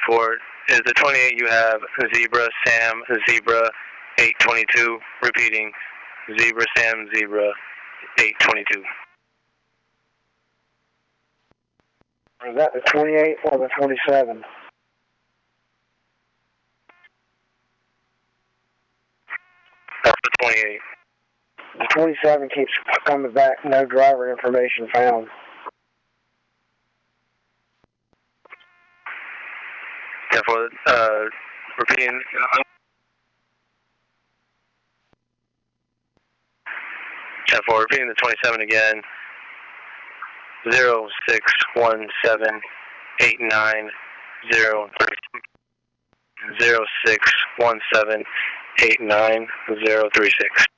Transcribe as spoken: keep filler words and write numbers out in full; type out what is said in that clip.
for is the twenty-eight you have Zebra, Sam, Zebra, eight twenty-two, repeating, Zebra, Sam, Zebra, eight twenty-two. Is that the twenty-eight or the twenty-seven? That's the twenty-eight. The twenty-seven keeps coming back, no driver information found. Therefore, uh, repeating, therefore, repeating the twenty-seven again, zero six one seven eight nine zero three six, zero six one seven eight nine zero three six.